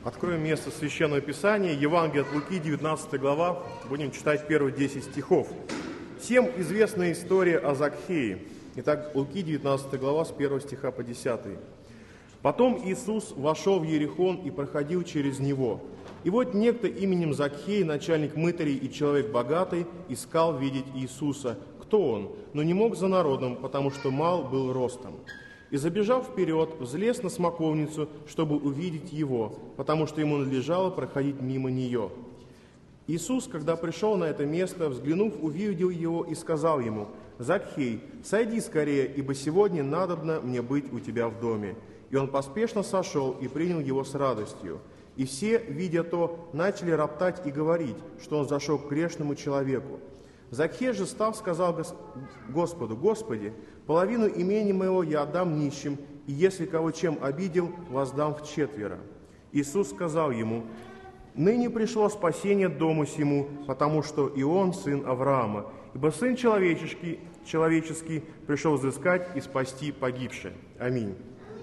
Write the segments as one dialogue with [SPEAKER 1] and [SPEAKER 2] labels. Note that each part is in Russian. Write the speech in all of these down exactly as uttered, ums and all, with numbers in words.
[SPEAKER 1] Откроем место Священного Писания, Евангелие от Луки, девятнадцатая глава, будем читать первые десять стихов. Всем известна история о Закхее. Итак, Луки, девятнадцатая глава, с первого стиха по десятый. «Потом Иисус вошел в Иерихон и проходил через него. И вот некто именем Закхей, начальник мытарей и человек богатый, искал видеть Иисуса. Кто он? Но не мог за народом, потому что мал был ростом. И, забежав вперед, взлез на смоковницу, чтобы увидеть его, потому что ему надлежало проходить мимо нее. Иисус, когда пришел на это место, взглянув, увидел его и сказал ему: «Закхей, сойди скорее, ибо сегодня надобно мне быть у тебя в доме». И он поспешно сошел и принял его с радостью. И все, видя то, начали роптать и говорить, что он зашел к грешному человеку. Закхей же, став, сказал Господу: «Господи, половину имения моего я отдам нищим, и если кого чем обидел, воздам вчетверо». Иисус сказал ему: «Ныне пришло спасение дому сему, потому что и он сын Авраама, ибо Сын человеческий, человеческий пришел взыскать и спасти погибшее». Аминь.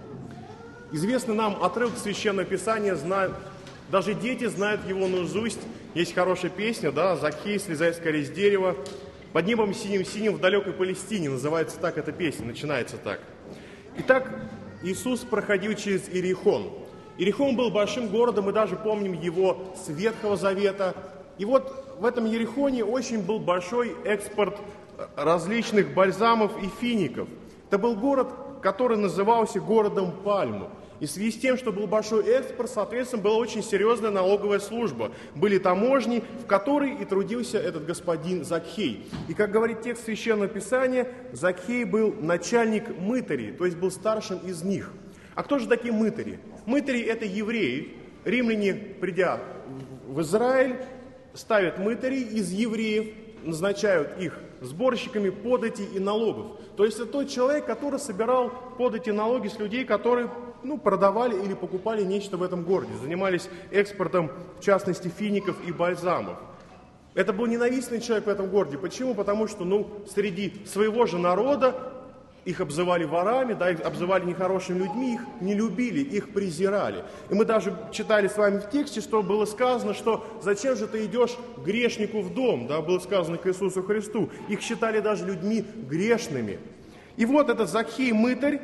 [SPEAKER 1] Известный нам отрывок Священного Писания, знают, даже дети знают его наизусть. Есть хорошая песня, да, «Закхей, слезай скорее с дерева, под небом синим-синим в далекой Палестине». Называется так эта песня, начинается так. Итак, Иисус проходил через Иерихон. Иерихон был большим городом, мы даже помним его с Ветхого Завета. И вот в этом Иерихоне очень был большой экспорт различных бальзамов и фиников. Это был город, который назывался городом Пальму. И в связи с тем, что был большой экспорт, соответственно, была очень серьезная налоговая служба. Были таможни, в которой и трудился этот господин Закхей. И, как говорит текст Священного Писания, Закхей был начальник мытарей, то есть был старшим из них. А кто же такие мытари? Мытари – это евреи. Римляне, придя в Израиль, ставят мытарей из евреев, назначают их сборщиками податей и налогов. То есть это тот человек, который собирал подати и налоги с людей, которые ну, продавали или покупали нечто в этом городе, занимались экспортом, в частности, фиников и бальзамов. Это был ненавистный человек в этом городе. Почему? Потому что ну, среди своего же народа их обзывали ворами, да, их обзывали нехорошими людьми, их не любили, их презирали. И мы даже читали с вами в тексте, что было сказано, что «зачем же ты идешь к грешнику в дом?» Да, было сказано к Иисусу Христу. Их считали даже людьми грешными. И вот этот Закхей мытарь.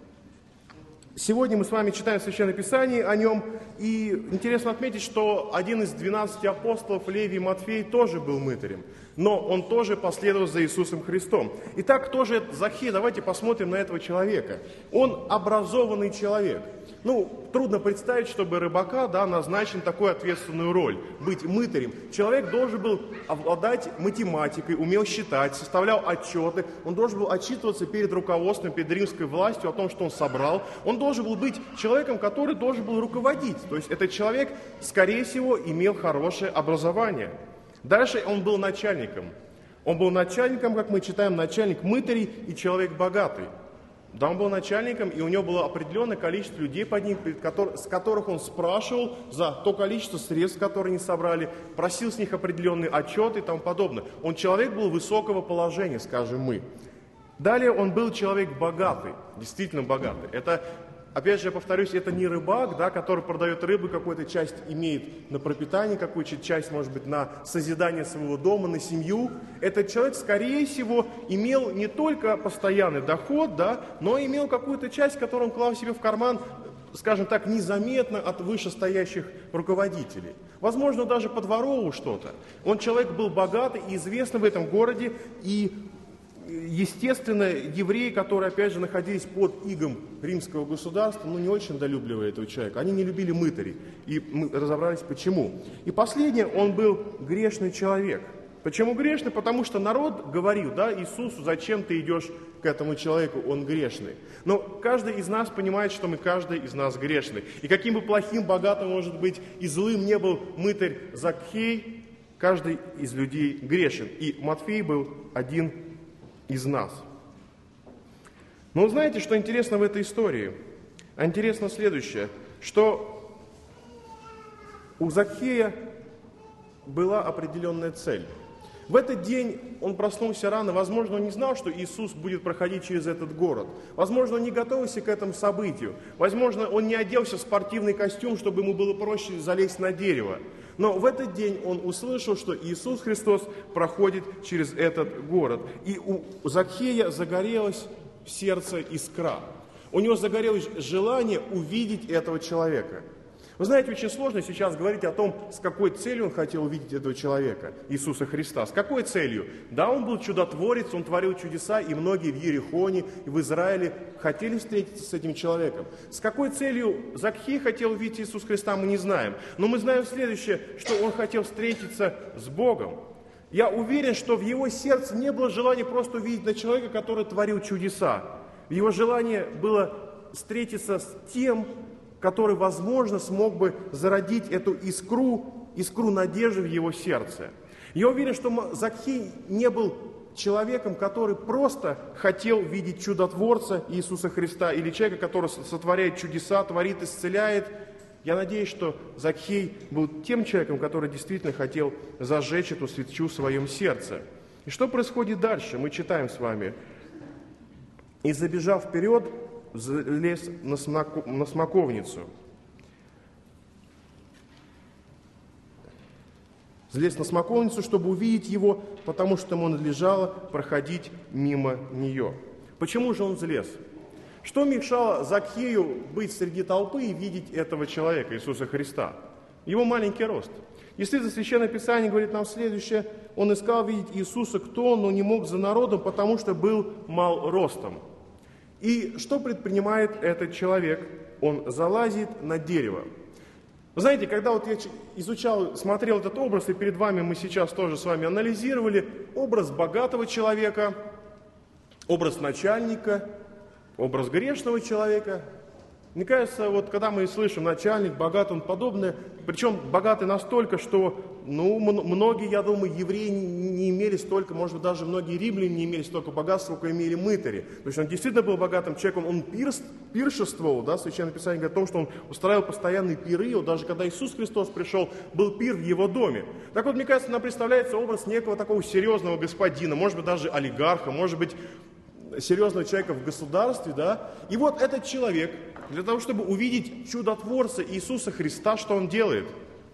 [SPEAKER 1] Сегодня мы с вами читаем Священное Писание о нем. И интересно отметить, что один из двенадцати апостолов, Левий Матфей, тоже был мытарем. Но он тоже последовал за Иисусом Христом. Итак, кто же этот Закхей? Давайте посмотрим на этого человека. Он образованный человек. Ну, трудно представить, чтобы рыбака, да, назначен такую ответственную роль, быть мытарем. Человек должен был обладать математикой, умел считать, составлял отчеты. Он должен был отчитываться перед руководством, перед римской властью о том, что он собрал. Он должен был быть человеком, который должен был руководить. То есть этот человек, скорее всего, имел хорошее образование. Дальше он был начальником. Он был начальником, как мы читаем, начальник мытарей и человек богатый. Да, он был начальником, и у него было определенное количество людей под ним, с которых он спрашивал за то количество средств, которые они собрали, просил с них определенные отчеты и тому подобное. Он человек был высокого положения, скажем мы. Далее он был человек богатый, действительно богатый. Это, опять же, я повторюсь, это не рыбак, да, который продает рыбу, какую-то часть имеет на пропитание, какую-то часть, может быть, на созидание своего дома, на семью. Этот человек, скорее всего, имел не только постоянный доход, да, но имел какую-то часть, которую он клал себе в карман, скажем так, незаметно от вышестоящих руководителей. Возможно, даже подворовывал что-то. Он человек был богатый и известный в этом городе, и естественно, евреи, которые, опять же, находились под игом римского государства, ну, не очень долюбливали этого человека. Они не любили мытарей. И мы разобрались, почему. И последнее, он был грешный человек. Почему грешный? Потому что народ говорил, да, Иисусу, зачем ты идешь к этому человеку, он грешный. Но каждый из нас понимает, что мы каждый из нас грешный. И каким бы плохим, богатым, может быть, и злым не был мытарь Закхей, каждый из людей грешен. И Матфей был один из нас. Но знаете, что интересно в этой истории? А интересно следующее, что у Закхея была определенная цель. В этот день он проснулся рано. Возможно, он не знал, что Иисус будет проходить через этот город. Возможно, он не готовился к этому событию. Возможно, он не оделся в спортивный костюм, чтобы ему было проще залезть на дерево. Но в этот день он услышал, что Иисус Христос проходит через этот город. И у Закхея загорелась в сердце искра. У него загорелось желание увидеть этого человека. Вы знаете, очень сложно сейчас говорить о том, с какой целью он хотел увидеть этого человека, Иисуса Христа. С какой целью? Да, он был чудотворец, он творил чудеса, и многие в Иерихоне и в Израиле хотели встретиться с этим человеком. С какой целью Закхей хотел увидеть Иисуса Христа, мы не знаем. Но мы знаем следующее, что он хотел встретиться с Богом. Я уверен, что в его сердце не было желания просто увидеть на человека, который творил чудеса. Его желание было встретиться с тем, который, возможно, смог бы зародить эту искру, искру надежды в его сердце. Я уверен, что Закхей не был человеком, который просто хотел видеть чудотворца Иисуса Христа или человека, который сотворяет чудеса, творит, исцеляет. Я надеюсь, что Закхей был тем человеком, который действительно хотел зажечь эту свечу в своем сердце. И что происходит дальше? Мы читаем с вами. «И, забежав вперед, залез на, смоку, на смоковницу. Залез на смоковницу, чтобы увидеть его, потому что ему надлежало проходить мимо нее». Почему же он залез? Что мешало Закхею быть среди толпы и видеть этого человека, Иисуса Христа? Его маленький рост. Действительно, Священное Писание говорит нам следующее. Он искал видеть Иисуса, кто он, но не мог за народом, потому что был мал ростом. И что предпринимает этот человек? Он залазит на дерево. Вы знаете, когда вот я изучал, смотрел этот образ, и перед вами мы сейчас тоже с вами анализировали, образ богатого человека, образ начальника, образ грешного человека. Мне кажется, вот когда мы слышим начальник, богатый, он подобное, причем богатый настолько, что ну, многие, я думаю, евреи не имели столько, может быть, даже многие римляне не имели столько богатства, сколько имели мытари. То есть он действительно был богатым человеком, он пирс, пиршествовал, да, Священное Писание говорит о том, что он устраивал постоянные пиры, вот даже когда Иисус Христос пришел, был пир в его доме. Так вот, мне кажется, нам представляется образ некого такого серьезного господина, может быть, даже олигарха, может быть, серьезного человека в государстве, да, и вот этот человек, для того, чтобы увидеть чудотворца Иисуса Христа, что он делает?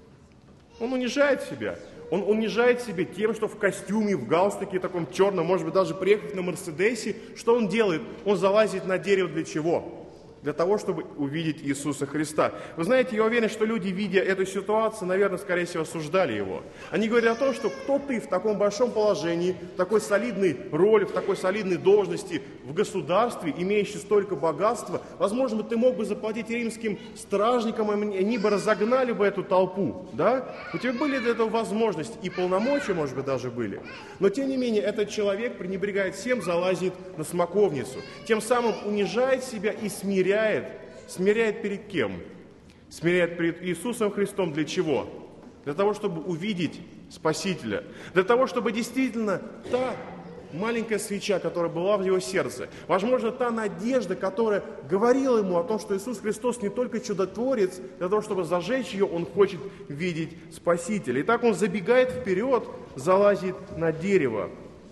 [SPEAKER 1] Он унижает себя. Он унижает себя тем, что в костюме, в галстуке таком черном, может быть, даже приехав на Мерседесе, что он делает? Он залазит на дерево для чего? Для того, чтобы увидеть Иисуса Христа. Вы знаете, я уверен, что люди, видя эту ситуацию, наверное, скорее всего, осуждали его. Они говорят о том, что кто ты в таком большом положении, в такой солидной роли, в такой солидной должности в государстве, имеющий столько богатства, возможно, ты мог бы заплатить римским стражникам, и они бы разогнали бы эту толпу, да? У тебя были для этого возможности и полномочия, может быть, даже были. Но, тем не менее, этот человек, пренебрегает всем, залазит на смоковницу, тем самым унижает себя и смиряет. Смиряет перед кем? Смиряет перед Иисусом Христом для чего? Для того, чтобы увидеть Спасителя. Для того, чтобы действительно та маленькая свеча, которая была в его сердце, возможно, та надежда, которая говорила ему о том, что Иисус Христос не только чудотворец, для того, чтобы зажечь ее, он хочет видеть Спасителя. И так он забегает вперед, залазит на дерево.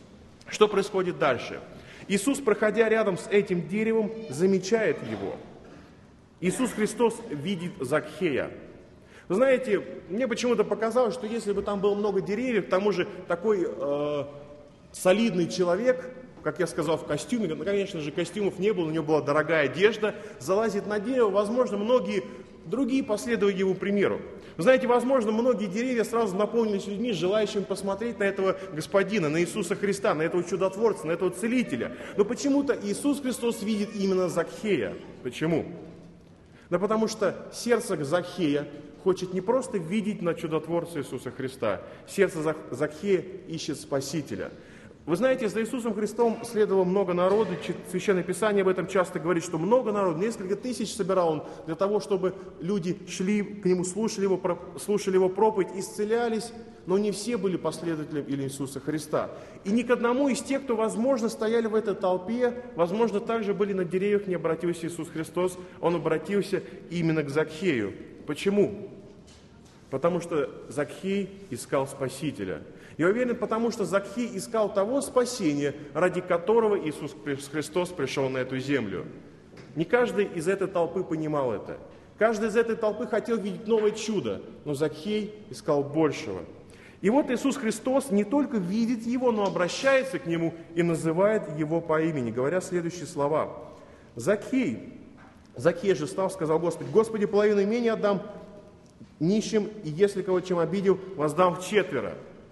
[SPEAKER 1] Что происходит дальше? Иисус, проходя рядом с этим деревом, замечает его. Иисус Христос видит Закхея. Вы знаете, мне почему-то показалось, что если бы там было много деревьев, к тому же такой э, солидный человек, как я сказал, в костюме, ну, конечно же, костюмов не было, у него была дорогая одежда, залазит на дерево, возможно, многие другие последовали его примеру. Вы знаете, возможно, многие деревья сразу наполнились людьми, желающими посмотреть на этого господина, на Иисуса Христа, на этого чудотворца, на этого целителя. Но почему-то Иисус Христос видит именно Закхея. Почему? Да потому что сердце Закхея хочет не просто видеть на чудотворца Иисуса Христа. Сердце Закхея ищет Спасителя. Вы знаете, за Иисусом Христом следовало много народу. Священное Писание об этом часто говорит, что много народу, несколько тысяч собирал он для того, чтобы люди шли к нему, слушали его, слушали его проповедь, исцелялись, но не все были последователями Иисуса Христа. И ни к одному из тех, кто, возможно, стояли в этой толпе, возможно, также были на деревьях, не обратился Иисус Христос, он обратился именно к Закхею. Почему? Потому что Закхей искал Спасителя. Я уверен, потому что Закхей искал того спасения, ради которого Иисус Христос пришел на эту землю. Не каждый из этой толпы понимал это. Каждый из этой толпы хотел видеть новое чудо, но Закхей искал большего. И вот Иисус Христос не только видит его, но обращается к нему и называет его по имени, говоря следующие слова. «Закхей, Закхей же встал, сказал Господи, Господи, половину имения отдам нищим, и если кого чем обидел, воздам вчетверо».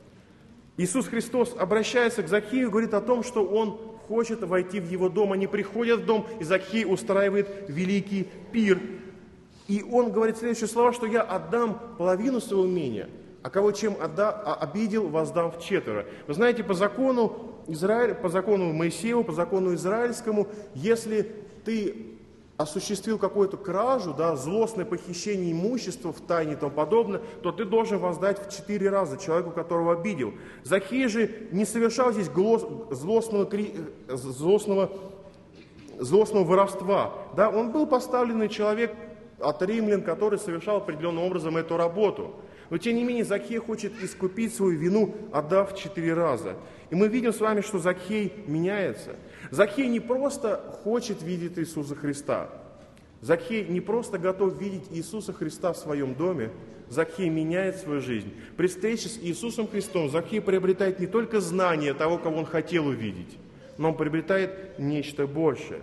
[SPEAKER 1] Иисус Христос обращается к Закхею и говорит о том, что он хочет войти в его дом. Они приходят в дом, и Закхей устраивает великий пир. И он говорит следующие слова, что я отдам половину своего имения, а кого чем отда, а обидел, воздам вчетверо. Вы знаете, по закону Израиля, по закону Моисееву, по закону израильскому, если ты осуществил какую-то кражу, да, злостное похищение имущества в тайне и тому подобное, то ты должен воздать в четыре раза человеку, которого обидел. Закхей же не совершал здесь злостного, злостного, злостного воровства. Да, он был поставленный человек от римлян, который совершал определенным образом эту работу. Но тем не менее Закхей хочет искупить свою вину, отдав четыре раза. И мы видим с вами, что Закхей меняется. Закхей не просто хочет видеть Иисуса Христа. Закхей не просто готов видеть Иисуса Христа в своем доме. Закхей меняет свою жизнь. При встрече с Иисусом Христом Закхей приобретает не только знание того, кого он хотел увидеть, но он приобретает нечто большее.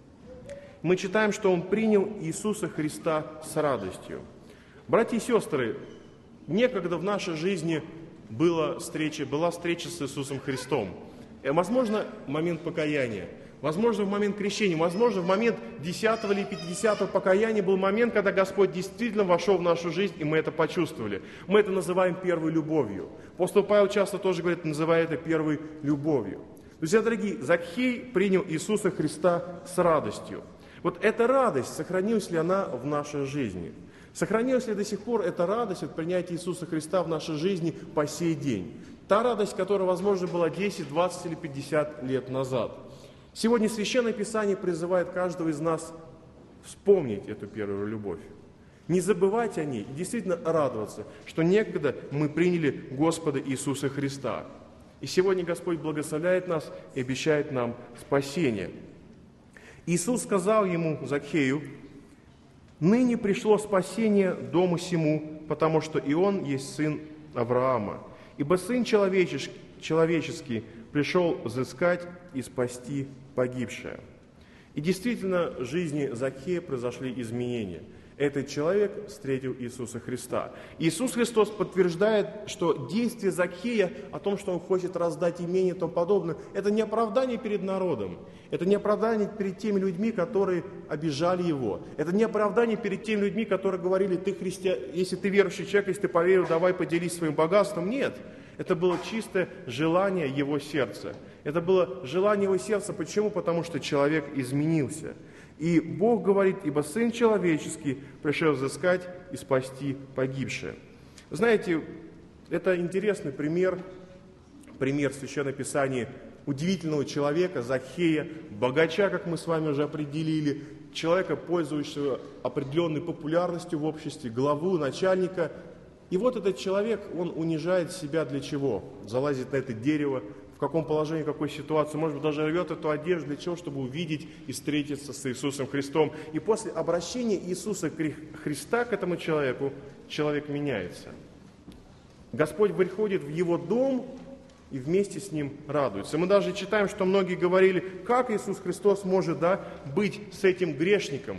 [SPEAKER 1] Мы читаем, что он принял Иисуса Христа с радостью. Братья и сестры, некогда в нашей жизни была встреча, была встреча с Иисусом Христом. Возможно, в момент покаяния, возможно, в момент крещения, возможно, в момент десятого или пятидесятого покаяния был момент, когда Господь действительно вошел в нашу жизнь, и мы это почувствовали. Мы это называем первой любовью. Апостол Павел часто тоже говорит, называя это первой любовью. Друзья дорогие, Закхей принял Иисуса Христа с радостью. Вот эта радость, сохранилась ли она в нашей жизни? Сохранилась ли до сих пор эта радость от принятия Иисуса Христа в нашей жизни по сей день? Та радость, которая, возможно, была десять, двадцать или пятьдесят лет назад. Сегодня Священное Писание призывает каждого из нас вспомнить эту первую любовь. Не забывать о ней и действительно радоваться, что некогда мы приняли Господа Иисуса Христа. И сегодня Господь благословляет нас и обещает нам спасение. Иисус сказал ему, Закхею, «Ныне пришло спасение дому сему, потому что и он есть сын Авраама. Ибо Сын человеческий, человеческий пришел взыскать и спасти погибшее». И действительно, в жизни Закхея произошли изменения. Этот человек встретил Иисуса Христа. Иисус Христос подтверждает, что действие Закхея о том, что он хочет раздать имение и тому подобное, это не оправдание перед народом, это не оправдание перед теми людьми, которые обижали его, это не оправдание перед теми людьми, которые говорили, ты христиан, если ты верующий человек, если ты поверил, давай поделись своим богатством. Нет, это было чистое желание его сердца. Это было желание его сердца. Почему? Потому что человек изменился. И Бог говорит, ибо Сын человеческий пришел взыскать и спасти погибшее. Знаете, это интересный пример, пример в Священном Писании удивительного человека, Закхея, богача, как мы с вами уже определили, человека, пользующегося определенной популярностью в обществе, главу, начальника. И вот этот человек, он унижает себя для чего? Залазит на это дерево, в каком положении, в какой ситуации, может быть, даже рвет эту одежду для чего? Чтобы увидеть и встретиться с Иисусом Христом. И после обращения Иисуса Христа к этому человеку, человек меняется. Господь приходит в его дом и вместе с ним радуется. Мы даже читаем, что многие говорили, как Иисус Христос может, да, быть с этим грешником.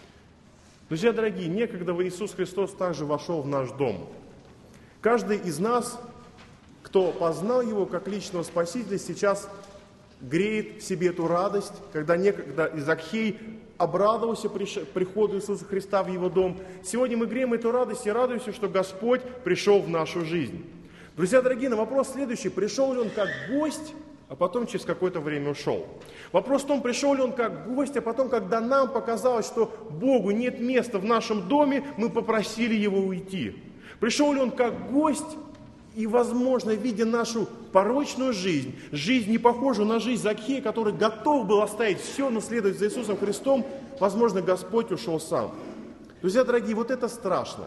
[SPEAKER 1] Друзья дорогие, некогда Иисус Христос также вошел в наш дом. Каждый из нас, кто познал Его как личного Спасителя, сейчас греет в себе эту радость, когда некогда Закхей обрадовался приходу Иисуса Христа в его дом. Сегодня мы греем эту радость и радуемся, что Господь пришел в нашу жизнь. Друзья дорогие, на вопрос следующий, пришел ли Он как гость, а потом через какое-то время ушел. Вопрос в том, пришел ли Он как гость, а потом, когда нам показалось, что Богу нет места в нашем доме, мы попросили Его уйти. Пришел ли Он как гость, и, возможно, видя нашу порочную жизнь, жизнь, не похожую на жизнь Закхея, который готов был оставить все, но следовать за Иисусом Христом, возможно, Господь ушел сам. Друзья дорогие, вот это страшно.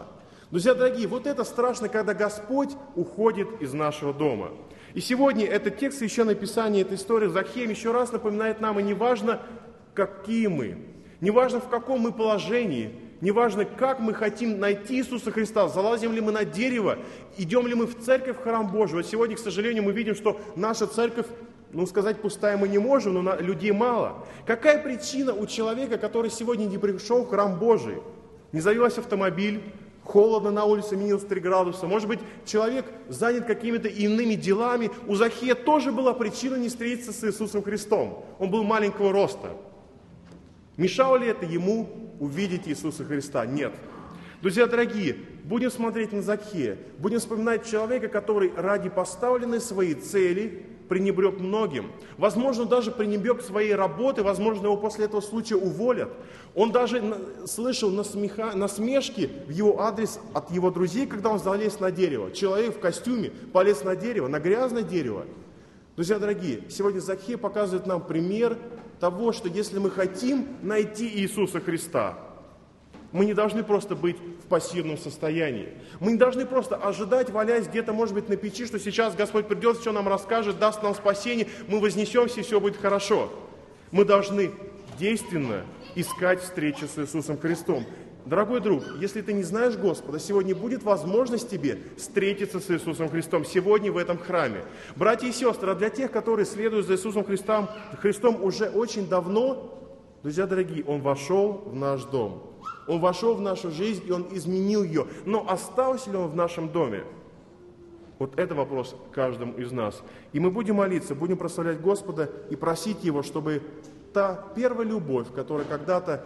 [SPEAKER 1] Друзья дорогие, вот это страшно, когда Господь уходит из нашего дома. И сегодня этот текст Священного Писания, эта история с Закхеем еще раз напоминает нам, и неважно, какие мы, неважно, в каком мы положении, неважно, как мы хотим найти Иисуса Христа, залазим ли мы на дерево, идем ли мы в церковь, в храм Божий. Вот сегодня, к сожалению, мы видим, что наша церковь, ну, сказать пустая мы не можем, но на, людей мало. Какая причина у человека, который сегодня не пришел в храм Божий? Не завелся автомобиль, холодно на улице, минус три градуса. Может быть, человек занят какими-то иными делами. У Закхея тоже была причина не встретиться с Иисусом Христом. Он был маленького роста. Мешало ли это ему увидеть Иисуса Христа? Нет. Друзья дорогие, будем смотреть на Закхея, будем вспоминать человека, который ради поставленной своей цели пренебрег многим. Возможно, даже пренебрег своей работы, возможно, его после этого случая уволят. Он даже слышал насмеха, насмешки в его адрес от его друзей, когда он залез на дерево. Человек в костюме полез на дерево, на грязное дерево. Друзья дорогие, сегодня Закхей показывает нам пример того, что если мы хотим найти Иисуса Христа, мы не должны просто быть в пассивном состоянии. Мы не должны просто ожидать, валяясь где-то, может быть, на печи, что сейчас Господь придет, все нам расскажет, даст нам спасение, мы вознесемся, и все будет хорошо. Мы должны действенно искать встречи с Иисусом Христом. Дорогой друг, если ты не знаешь Господа, сегодня будет возможность тебе встретиться с Иисусом Христом, сегодня в этом храме. Братья и сестры, а для тех, которые следуют за Иисусом Христом, Христом уже очень давно, друзья дорогие, Он вошел в наш дом. Он вошел в нашу жизнь, и Он изменил ее. Но остался ли Он в нашем доме? Вот это вопрос каждому из нас. И мы будем молиться, будем прославлять Господа и просить Его, чтобы та первая любовь, которая когда-то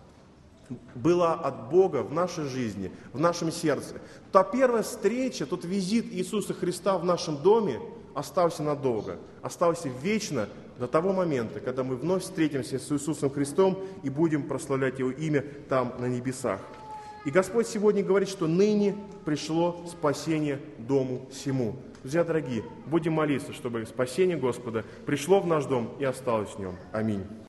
[SPEAKER 1] была от Бога в нашей жизни, в нашем сердце, та первая встреча, тот визит Иисуса Христа в нашем доме остался надолго, остался вечно до того момента, когда мы вновь встретимся с Иисусом Христом и будем прославлять Его имя там, на небесах. И Господь сегодня говорит, что ныне пришло спасение дому сему. Друзья дорогие, будем молиться, чтобы спасение Господа пришло в наш дом и осталось в нем. Аминь.